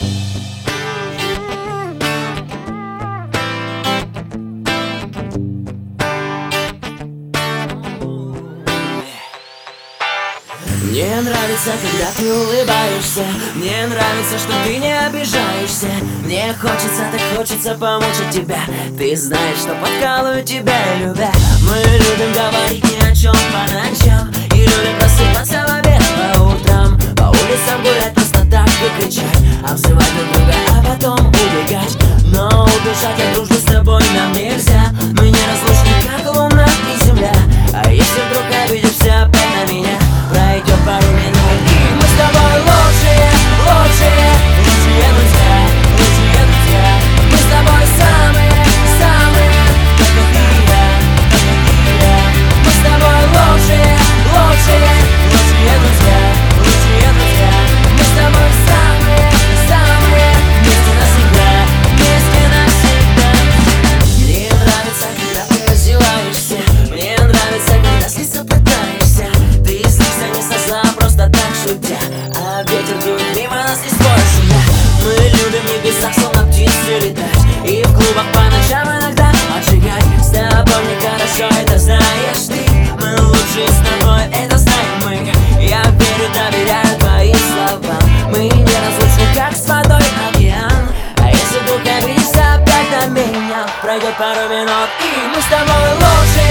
Мне нравится, когда ты улыбаешься. Мне нравится, что ты не обижаешься. Мне хочется, так хочется помучить тебя. Ты знаешь, что подкалываю тебя, любя. Мы любим говорить ни о чем по ночам и любим просыпаться в обед по утрам. По улицам гулять, просто так и кричать, обзывать друг друга, а потом убегать. Но убежать от дружбы с тобой нам нельзя. Мы неразлучны, как луна и земля. А если вдруг обидишься опять на меня, пройдет пару минут, и мы с тобой лучшие, лучшие, лучшие друзья, лучшие друзья. Мы с тобой самые, самые, как и я, как и я. Мы с тобой лучшие, лучшие, лучшие друзья, лучшие друзья. Мы с тобой самые, самые, вместе навсегда, вместе навсегда. Мне нравится, когда ты развиваешься. Мне нравится, когда слиться пытаешься. Ты злишься не со зла, просто так шутя, а ветер дует мимо нас не споришь меня. Мы любим в небесах, словно птицы летать, и в клубах по ночам иногда отжигать. С тобой мне хорошо, это знаешь ты. Мы лучшие с тобой, это знаем мы. Я верю, доверяю твоим словам. Мы неразлучны, как с водой океан. А если вдруг обидишься опять на меня, пройдет пару минут, и мы с тобой лучшие.